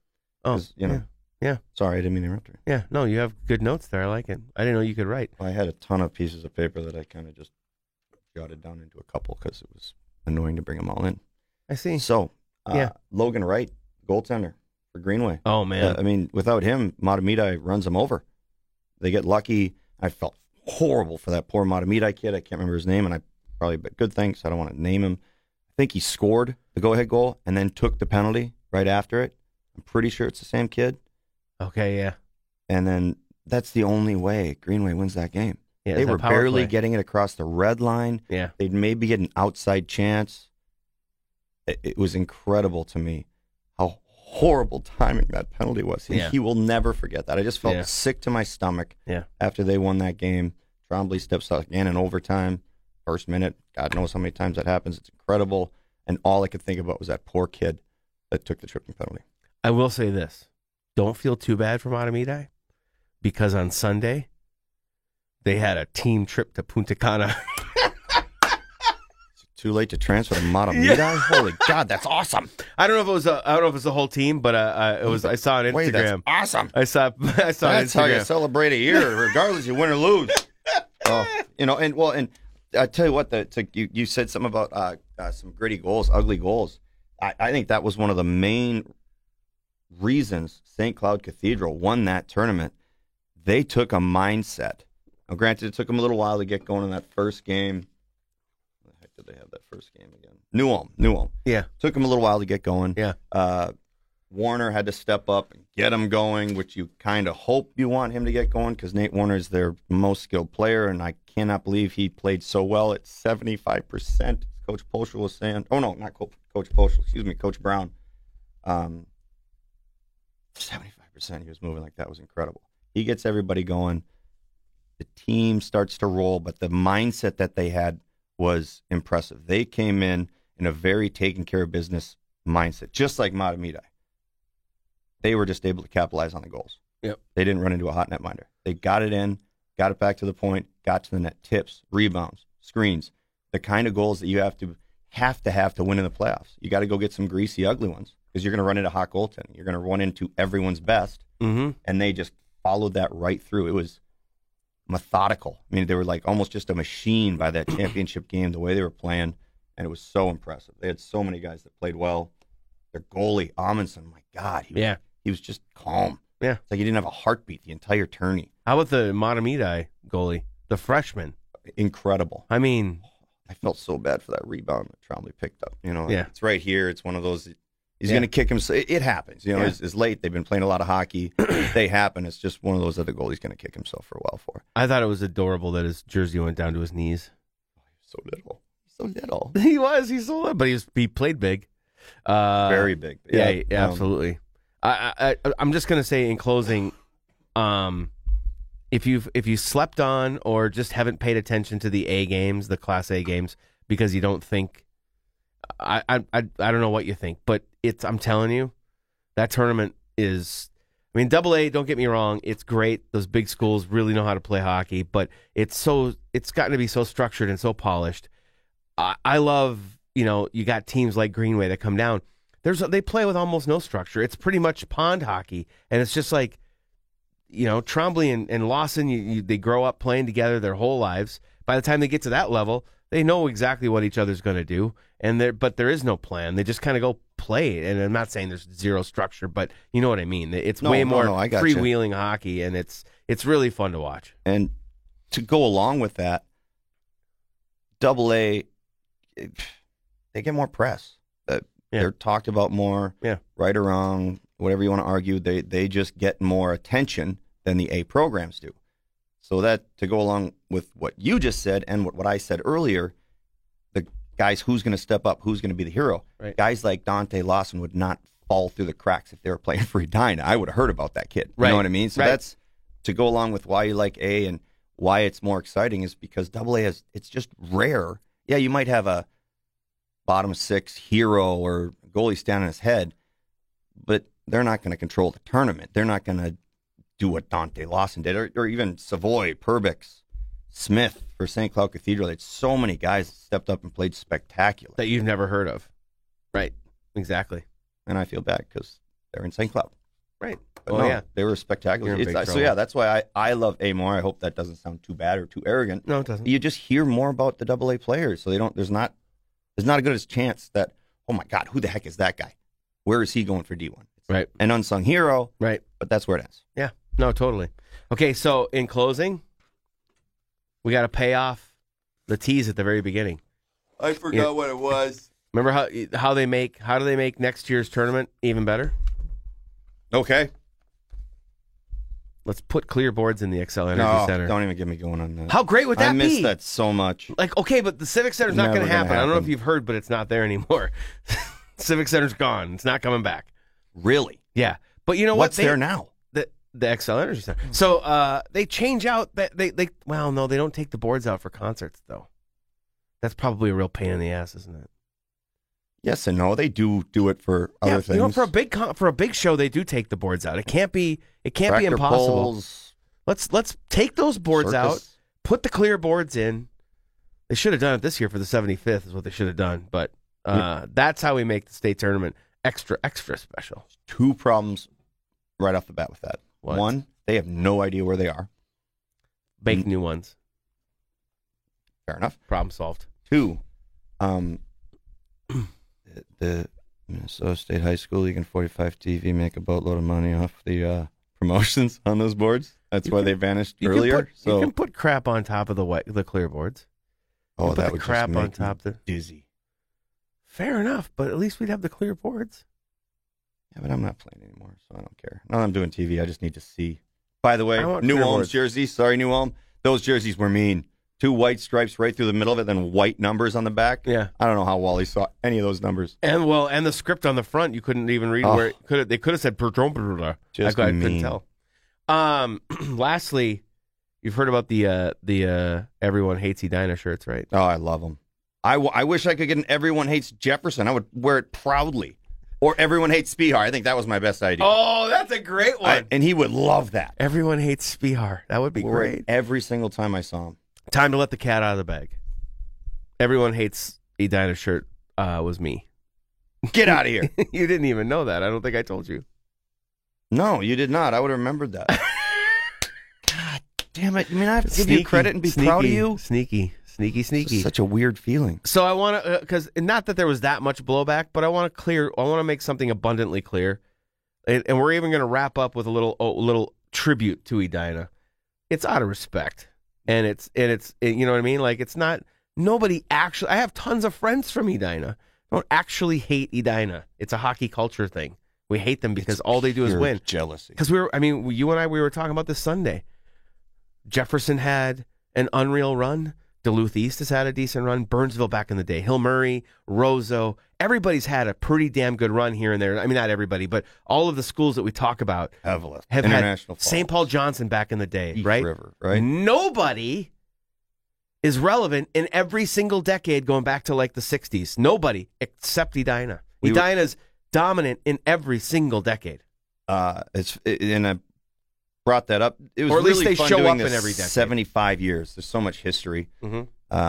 Yeah. Sorry, I didn't mean to interrupt you. Yeah, no, you have good notes there. I like it. I didn't know you could write. I had a ton of pieces of paper that I kind of just jotted down into a couple because it was annoying to bring them all in. I see. So, Logan Wright, goaltender for Greenway. Oh, man. I mean, without him, Matamidi runs them over. They get lucky. I felt horrible for that poor Matamidi kid. I can't remember his name, and I probably, but good thing, so I don't want to name him. I think he scored the go-ahead goal and then took the penalty right after it. I'm pretty sure it's the same kid. Okay, yeah. And then that's the only way Greenway wins that game. Yeah, they it's a were power barely play. getting it across the red line. Yeah. They'd maybe get an outside chance. It was incredible to me how horrible timing that penalty was. Yeah. He will never forget that. I just felt Yeah. sick to my stomach Yeah. after they won that game. Trombley steps up again in overtime, first minute. God knows how many times that happens. It's incredible. And all I could think about was that poor kid that took the tripping penalty. I will say this. Don't feel too bad for Matamidi, because on Sunday, they had a team trip to Punta Cana. Too late to transfer to Matamidi? Holy God, that's awesome. I don't know if it was the whole team, but it was. I saw on Instagram. Wait, that's awesome. I saw on That's how you Instagram. celebrate a year, regardless you win or lose. And I tell you what, you said something about some gritty goals, ugly goals. I think that was one of the main reasons St. Cloud Cathedral won that tournament. They took a mindset. Now, granted, it took them a little while to get going in that first game. Where the heck did they have that first game again? New Ulm. Yeah. Took them a little while to get going. Yeah. Warner had to step up and get them going, which you kind of hope you want him to get going because Nate Warner is their most skilled player, and I cannot believe he played so well at 75%. Coach Poschel was saying, oh, no, not Coach Poschel, excuse me, Coach Brown. 75% he was moving like that was incredible. He gets everybody going. The team starts to roll, but the mindset that they had was impressive. They came in a very taken care of business mindset, just like Matamidi. They were just able to capitalize on the goals. Yep. They didn't run into a hot net minder. They got it in, got it back to the point, got to the net. Tips, rebounds, screens, the kind of goals that you have to win in the playoffs. You got to go get some greasy, ugly ones because you're going to run into hot goaltending. You're going to run into everyone's best, and they just followed that right through. It was methodical. I mean, they were like almost just a machine by that championship game, the way they were playing, and it was so impressive. They had so many guys that played well. Their goalie, Amundsen, my God, he was just calm. Yeah. It's like he didn't have a heartbeat the entire tourney. How about the Matamidi goalie, the freshman? Incredible. I mean, I felt so bad for that rebound that Trombley picked up. Yeah. It's right here. It's one of those. He's going to kick him. It happens. It's late. They've been playing a lot of hocky. They happen. It's just one of those that the goalie's going to kick himself for a while for. I thought it was adorable that his jersey went down to his knees. So little. So little. He was. He's so little, but he played big. Very big. Yeah, absolutely. I'm just gonna say in closing, if you slept on or just haven't paid attention to the A games, the Class A games, because you don't think, I don't know what you think, but I'm telling you, that tournament is. I mean, Double A. Don't get me wrong, it's great. Those big schools really know how to play hockey, but it's gotten to be so structured and so polished. I love. You got teams like Greenway that come down. They play with almost no structure. It's pretty much pond hockey, and it's just like, Trombley and Lawson. They grow up playing together their whole lives. By the time they get to that level, they know exactly what each other's going to do, but there is no plan. They just kind of go play. And I'm not saying there's zero structure, but you know what I mean. It's way more freewheeling hockey, and it's really fun to watch. And to go along with that, Double A. They get more press. They're talked about more, right or wrong, whatever you want to argue. They just get more attention than the A programs do. So that, to go along with what you just said and what I said earlier, the guys who's going to step up, who's going to be the hero. Right. Guys like Dante Lawson would not fall through the cracks if they were playing for Edina. I would have heard about that kid. You know what I mean? So that's to go along with why you like A and why it's more exciting is because Double A it's just rare. Yeah, you might have a bottom six hero or goalie stand on his head, but they're not going to control the tournament. They're not going to do what Dante Lawson did, or even Savoy, Perbix, Smith for St. Cloud Cathedral. They had so many guys that stepped up and played spectacular. That you've never heard of. Right, exactly. And I feel bad because they're in St. Cloud. Right. But they were spectacular. So that's why I love A more. I hope that doesn't sound too bad or too arrogant. No, it doesn't. You just hear more about the AA players, so there's not a good chance that, oh my God, who the heck is that guy? where is he going for D1? Right. An unsung hero, Right. but that's where it ends. Yeah. No, totally. Okay, so in closing, we got to pay off the tease at the very beginning. I forgot what it was. Remember how do they make next year's tournament even better? Okay. Let's put clear boards in the Xcel Energy Center. Don't even get me going on that. How great would that be? I miss that so much. Like, okay, but the Civic Center's not going to happen. I don't know if you've heard, but it's not there anymore. Civic Center's gone. It's not coming back. Really? Yeah. But you know what's there now? The Xcel Energy Center. So they change out they well, no, they don't take the boards out for concerts though. That's probably a real pain in the ass, isn't it? Yes and no. They do it for other things. You know, for a big show, they do take the boards out. It can't be impossible. Poles, Let's take those boards circus. out. Put the clear boards in. They should have done it this year for the 75th. Is what they should have done. But that's how we make the state tournament extra special. 2 problems right off the bat with that. What? 1, they have no idea where they are. Bake new ones. Fair enough. Problem solved. 2, the Minnesota State High School League and 45 TV make a boatload of money off the promotions on those boards. That's why they vanished earlier. You can put crap on top of the clear boards. Oh, that would crap just make on top me dizzy. Fair enough, but at least we'd have the clear boards. Yeah, but I'm not playing anymore, so I don't care. Now that I'm doing TV, I just need to see. By the way, New Ulm's jersey. Sorry, New Ulm. Those jerseys were mean. 2 white stripes right through the middle of it, then white numbers on the back. Yeah. I don't know how Wally saw any of those numbers. And the script on the front, you couldn't even read where they could have said Pertromperula. I couldn't tell. Lastly, you've heard about the Everyone Hates Edina shirts, right? Oh, I love them. I wish I could get an Everyone Hates Jefferson. I would wear it proudly. Or Everyone Hates Spihar. I think that was my best idea. Oh, that's a great one. And he would love that. Everyone Hates Spihar. That would be great. Every single time I saw him. Time to let the cat out of the bag. Everyone Hates Edina shirt was me. Get out of here. You didn't even know that. I don't think I told you. No, you did not. I would have remembered that. God damn it. I mean, I have to give you credit and be proud of you. Sneaky. It's such a weird feeling. So I want to, because not that there was that much blowback, but I want to make something abundantly clear. And we're even going to wrap up with a little tribute to Edina. It's out of respect. And it's you know what I mean? Like, it's not, nobody actually, I have tons of friends from Edina. Don't actually hate Edina. It's a hockey culture thing. We hate them because all they do is win. Jealousy. Because you and I, we were talking about this Sunday. Jefferson had an unreal run. Duluth East has had a decent run. Burnsville back in the day. Hill Murray, Roseau. Everybody's had a pretty damn good run here and there. I mean, not everybody, but all of the schools that we talk about have International had St. Paul Johnson back in the day, East right? River, right? Nobody is relevant in every single decade going back to like the 60s. Nobody except Edina. Edina's dominant in every single decade. And I brought that up. It was or at least really they fun show doing up in this every decade. 75 years. There's so much history. Mm-hmm.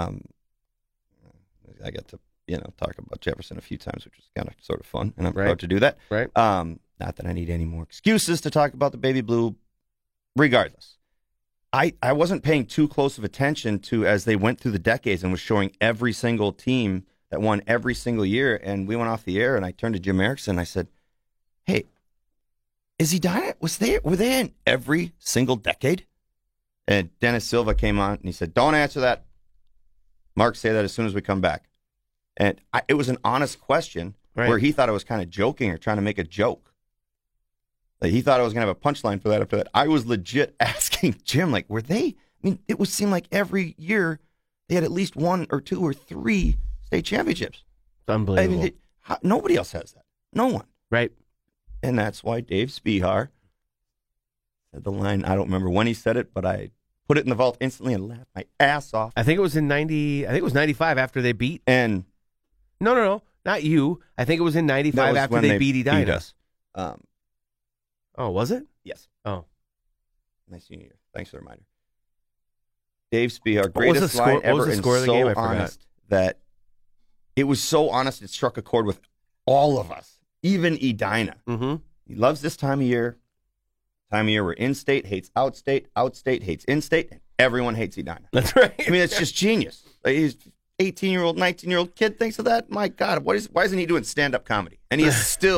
I got to talk about Jefferson a few times, which was kind of sort of fun, and I'm Right. proud to do that. Right. Not that I need any more excuses to talk about the Baby Blue. Regardless, I wasn't paying too close of attention to as they went through the decades and was showing every single team that won every single year. And we went off the air, and I turned to Jim Erickson and I said, "Hey, is Edina? Were they in every single decade?" And Dennis Silva came on and he said, "Don't answer that. Mark, say that as soon as we come back." And it was an honest question where he thought I was kind of joking or trying to make a joke. Like, he thought I was going to have a punchline for that after that. I was legit asking Jim, like, were they? I mean, it would seem like every year they had at least 1 or 2 or 3 state championships. It's unbelievable. I mean, nobody else has that. No one. Right. And that's why Dave Spihar said the line. I don't remember when he said it, but I put it in the vault instantly and laughed my ass off. I think it was in 90. I think it was 95 after they beat. And No, not you. I think it was in 95 after they beat Edina. Beat us. Oh, was it? Yes. Oh. Nice seeing you. Thanks for the reminder. Dave Spihar, What was the greatest line score- what ever, was the and score of the so game? I forgot. honest that it was so honest it struck a chord with all of us, even Edina. Mm-hmm. He loves this time of year. Time of year where in-state hates outstate hates in-state, and everyone hates Edina. That's right. I mean, it's just genius. Like, he's 18-year-old, 19-year-old kid thinks of that. My God, why isn't he doing stand-up comedy? And he is still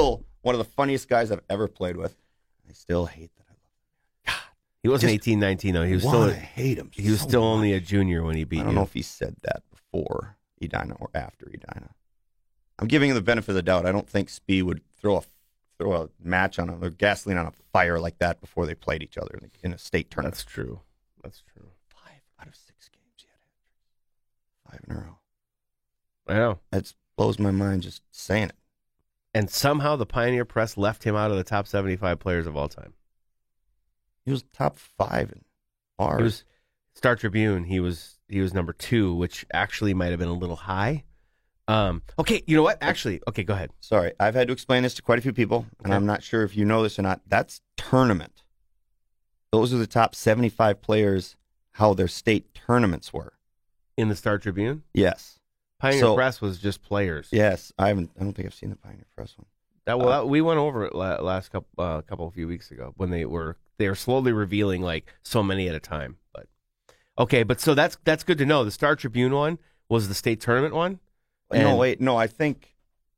one of the funniest guys I've ever played with. I still hate that. He wasn't 18, 19 though. He was I hate him. He was so still much. only a junior when he beat you. I don't know if he said that before Edina or after Edina. I'm giving him the benefit of the doubt. I don't think Spee would throw a match on or gasoline on a fire like that before they played each other in a state tournament. That's true. 5 out of 6 games he had 5 in a row. I know. That blows my mind just saying it. And somehow the Pioneer Press left him out of the top 75 players of all time. He was top 5 in ours. He was Star Tribune. He was number 2, which actually might have been a little high. Okay, you know what? Actually, okay, go ahead. Sorry, I've had to explain this to quite a few people, and I'm not sure if you know this or not. That's tournament. Those are the top 75 players, how their state tournaments were. In the Star Tribune? Yes. Pioneer Press was just players. Yes, I don't think I've seen the Pioneer Press one. We went over it last few weeks ago when they were slowly revealing like so many at a time. But okay, so that's good to know. The Star Tribune one was the state tournament one. I think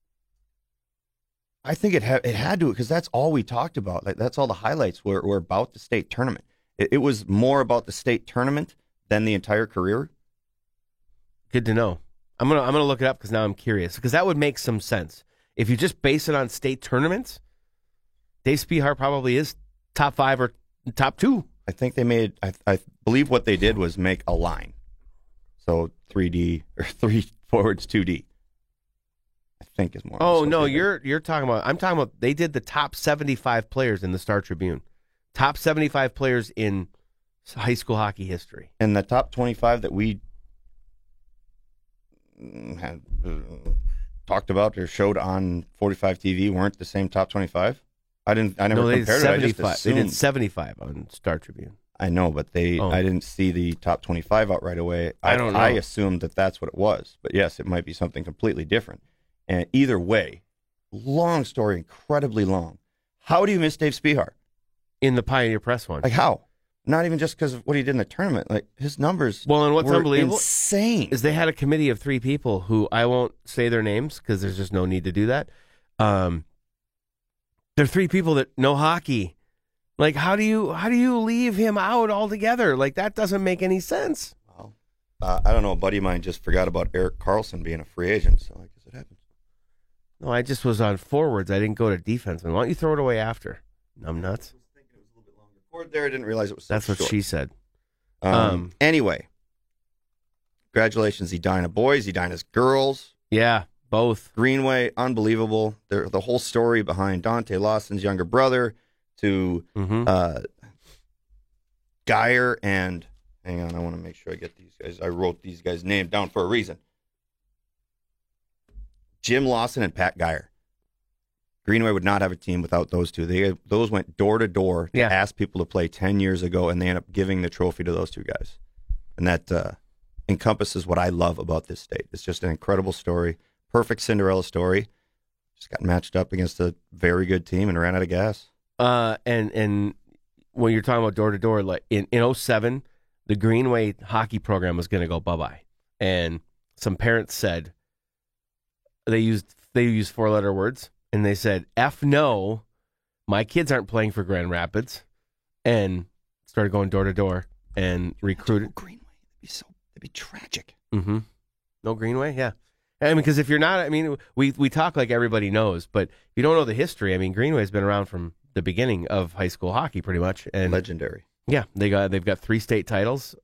it had to, because that's all we talked about. Like that's all the highlights were about the state tournament. It was more about the state tournament than the entire career. Good to know. I'm gonna look it up because now I'm curious, because that would make some sense. If you just base it on state tournaments, Dave Spehar probably is top 5 or top 2. I think they made. I believe what they did was make a line, so 3D or 3 forwards 2D. I think is more. Oh no, you're talking about. I'm talking about. They did the top 75 players in the Star Tribune, top 75 players in high school hockey history, and the top 25 that we had talked about or showed on 45 TV weren't the same top 25. I never compared it. I just assumed. They did 75 on Star Tribune. I know, but I didn't see the top 25 out right away. I don't know. I assumed that's what it was. But yes, it might be something completely different. And either way, long story, incredibly long. How do you miss Dave Spehar? In the Pioneer Press one. Like how? Not even just because of what he did in the tournament. Like his numbers and what's were unbelievable insane. Is they had a committee of 3 people who I won't say their names because there's just no need to do that. They're 3 people that know hockey. Like, how do you leave him out altogether? Like, that doesn't make any sense. Well, I don't know. A buddy of mine just forgot about Eric Carlson being a free agent, so I guess it happens. No, I just was on forwards. I didn't go to defenseman. Why don't you throw it away after? Numbnuts. I was thinking it was a little bit longer. Forward there, I didn't realize it was so That's what short. she said. Anyway, congratulations, Edina boys, Edina's girls. Yeah, both. Greenway, unbelievable. The whole story behind Dante Lawson's younger brother to Geyer and, hang on, I want to make sure I get these guys. I wrote these guys' names down for a reason. Jim Lawson and Pat Geyer. Greenway would not have a team without those two. Those went door to door to ask people to play 10 years ago, and they ended up giving the trophy to those 2 guys. And that encompasses what I love about this state. It's just an incredible story. Perfect Cinderella story. Just got matched up against a very good team and ran out of gas. And when you're talking about door to door, like in 2007, the Greenway hockey program was going to go bye-bye. And some parents said they used 4-letter words. And they said, F no, my kids aren't playing for Grand Rapids. And started going door to door and recruited. Greenway, that'd be tragic. Mm-hmm. No Greenway, yeah. I mean, because if you're not, I mean, we talk like everybody knows, but if you don't know the history, I mean, Greenway's been around from the beginning of high school hockey, pretty much. And legendary. Yeah, they've got 3 state titles.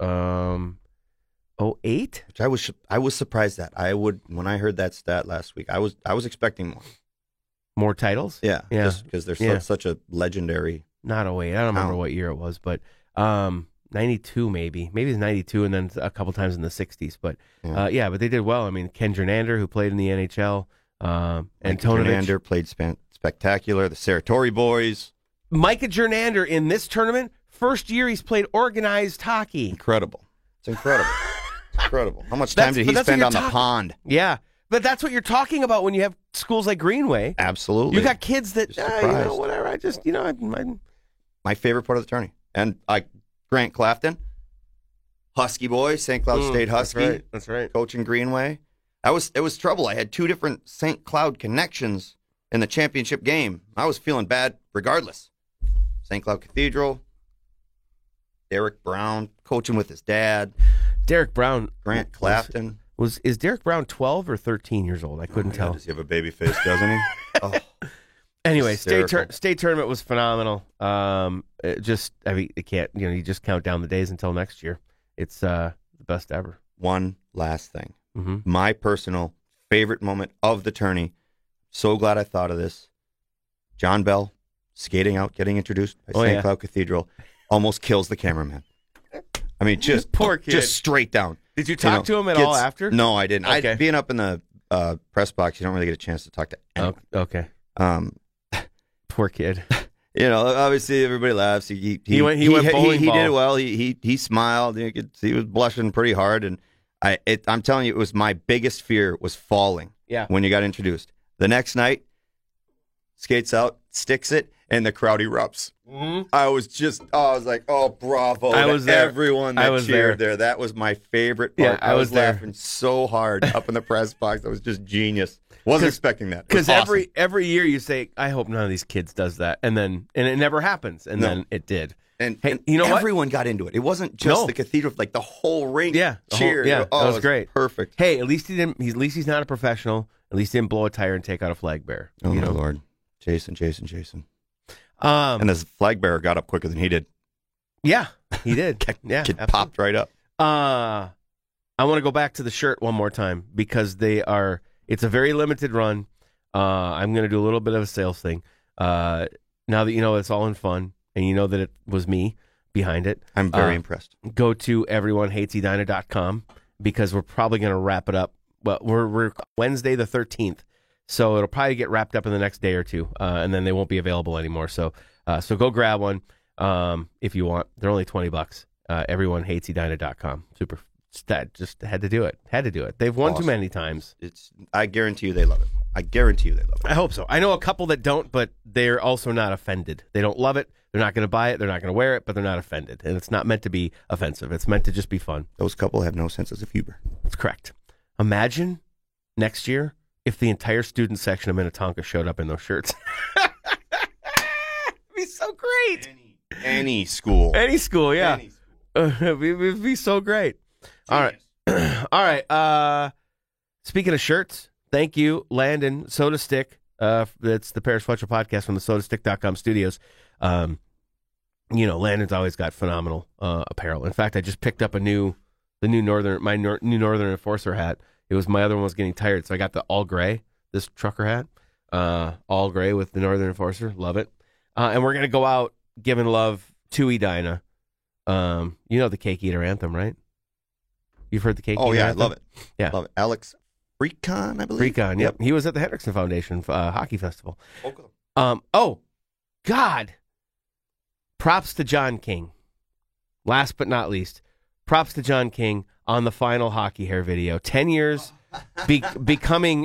08? Which I was surprised at. When I heard that stat last week, I was expecting more. More titles? Yeah. Just because they're such a legendary. Not 08. I don't remember what year it was, but 92 maybe. Maybe it's 92 and then a couple times in the 60s. But but they did well. I mean, Ken Jernander, who played in the NHL. Antonovich. Jernander played spectacular. The Saratori boys. Micah Jernander in this tournament, first year he's played organized hockey. Incredible. It's incredible. It's incredible. How much time did he spend on the pond? Yeah. But that's what you're talking about when you have schools like Greenway. Absolutely. You got kids that, whatever. I just, my favorite part of the tourney. And Grant Clafton, Husky boy, St. Cloud State Husky. That's right. Coaching Greenway. It was trouble. I had 2 different St. Cloud connections in the championship game. I was feeling bad regardless. St. Cloud Cathedral, Derek Brown coaching with his dad. Derek Brown. Grant Clapton. Is Derek Brown 12 or 13 years old? I couldn't tell. Does he have a baby face, doesn't he? Oh. Anyway, state tournament was phenomenal. It can't, you just count down the days until next year. It's the best ever. One last thing. Mm-hmm. My personal favorite moment of the tourney. So glad I thought of this. John Bell skating out, getting introduced by St. Cloud Cathedral, almost kills the cameraman. I mean, just poor kid. Just straight down. Did you talk to him at all after? No, I didn't. Okay. Being up in the press box, you don't really get a chance to talk to anyone. Oh, okay. Poor kid. Obviously everybody laughs. He went bowling ball. He did well. He smiled. You could see he was blushing pretty hard. And I'm telling you, it was my biggest fear was falling. Yeah. When you got introduced. The next night, skates out, sticks it, and the crowd erupts. Mm-hmm. I was like, oh, bravo. I was there. Everyone that cheered there. That was my favorite part. Yeah, I was laughing so hard up in the press box. That was just genius. Wasn't expecting that. Because awesome. every year you say, I hope none of these kids does that. And it never happens. And then it did. And you know everyone got into it. It wasn't just the cathedral, like the whole rink cheered. That was great. Perfect. Hey, at least he's not a professional. At least he didn't blow a tire and take out a flag bearer. Oh, my Lord. Jason. And his flag bearer got up quicker than he did. Yeah, he did. Kid popped right up. I want to go back to the shirt one more time because it's a very limited run. I'm going to do a little bit of a sales thing. Now that you know it's all in fun and you know that it was me behind it. I'm very impressed. Go to everyonehatesedina.com because we're probably going to wrap it up. Well, we're Wednesday the 13th. So it'll probably get wrapped up in the next day or two, and then they won't be available anymore. So go grab one if you want. They're only $20. Everyonehatesedina.com. Super. Just had to do it. They've won too many times. I guarantee you they love it. I hope so. I know a couple that don't, but they're also not offended. They don't love it. They're not going to buy it. They're not going to wear it, but they're not offended. And it's not meant to be offensive. It's meant to just be fun. Those couple have no senses of humor. That's correct. Imagine next year if the entire student section of Minnetonka showed up in those shirts. It'd be so great. Any school. Any school, yeah. It'd be so great. All right. Speaking of shirts, thank you, Landon Soda Stick. That's the Parrish Fletcher podcast from the sodastick.com studios. Landon's always got phenomenal apparel. In fact, I just picked up my new Northern Enforcer hat. It was my other one was getting tired, so I got the all gray, this trucker hat, all gray with the Northern Enforcer. Love it. And we're gonna go out giving love to Edina. The Cake Eater anthem, right? You've heard the Cake Eater anthem? I love it. Yeah, love it. Alex Freakon, I believe. Freakon, yep. He was at the Hendrickson Foundation hockey festival. Oh, God! Props to John King. Last but not least, props to John King on the final hockey hair video. 10 years becoming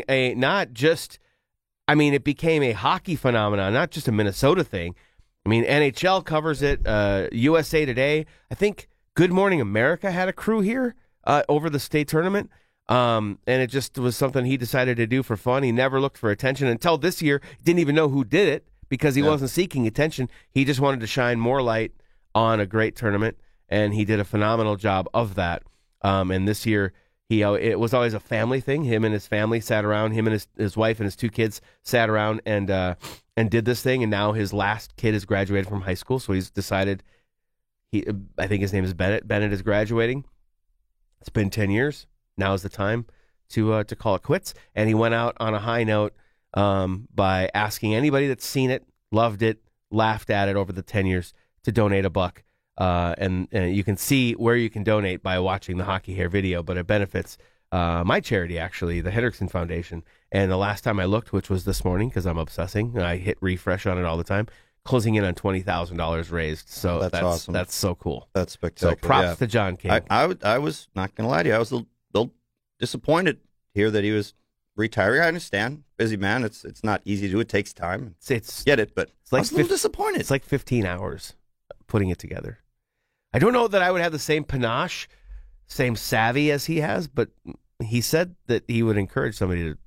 it became a hockey phenomenon, not just a Minnesota thing. I mean, NHL covers it, USA Today. I think Good Morning America had a crew here over the state tournament, and it just was something he decided to do for fun. He never looked for attention until this year. Didn't even know who did it because he wasn't seeking attention. He just wanted to shine more light on a great tournament, and he did a phenomenal job of that. And this year, it was always a family thing. Him and his family sat around. Him and his wife and his two kids sat around and did this thing. And now his last kid has graduated from high school, so he's decided. I think his name is Bennett. Bennett is graduating. It's been 10 years. Now is the time to call it quits. And he went out on a high note by asking anybody that's seen it, loved it, laughed at it over the 10 years to donate $1. And you can see where you can donate by watching the hockey hair video, but it benefits my charity, actually, the Hendrickson Foundation. And the last time I looked, which was this morning, because I'm obsessing, I hit refresh on it all the time, closing in on $20,000 raised. So that's awesome. That's so cool. That's spectacular. So props to John King. I was not going to lie to you. I was a little disappointed to hear that he was retiring. I understand. Busy man. It's not easy to do. It takes time. Get it, but I was a little disappointed. It's like 15 hours putting it together. I don't know that I would have the same panache, same savvy as he has, but he said that he would encourage somebody to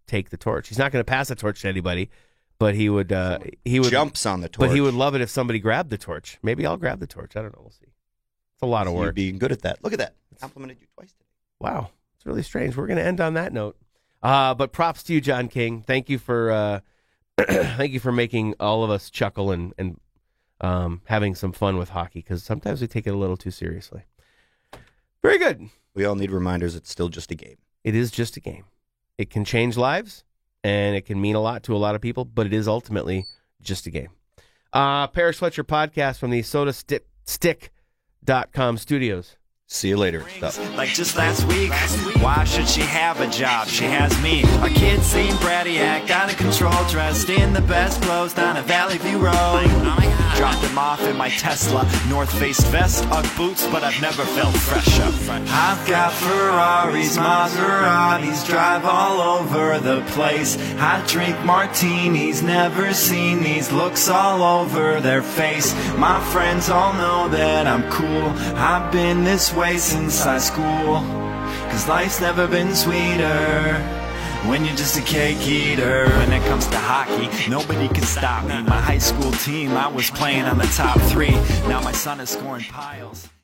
take the torch. He's not going to pass the torch to anybody, but he would jumps on the torch. But he would love it if somebody grabbed the torch. Maybe I'll grab the torch. I don't know. We'll see. It's a lot of work. You'd be good at that. Look at that. I complimented you twice today. Wow. It's really strange. We're going to end on that note. But props to you, John King. Thank you for making all of us chuckle and having some fun with hockey, because sometimes we take it a little too seriously. Very good. We all need reminders it's still just a game. It is just a game. It can change lives, and it can mean a lot to a lot of people, but it is ultimately just a game. Parrish Fletcher podcast from the SodaStick.com studios. See you later. Like just last week, why should she have a job? She has me. Our kids seem bratty, act out of control, dressed in the best clothes down a Valley View Road. Dropped them off in my Tesla, North Face vest, Ugg boots, but I've never felt fresher. I've got Ferraris, Maseratis, drive all over the place. I drink martinis, never seen these looks all over their face. My friends all know that I'm cool. I've been this way since high school, 'cause life's never been sweeter when you're just a cake eater. When it comes to hockey, nobody can stop me. My high school team, I was playing on the top 3. Now my son is scoring piles.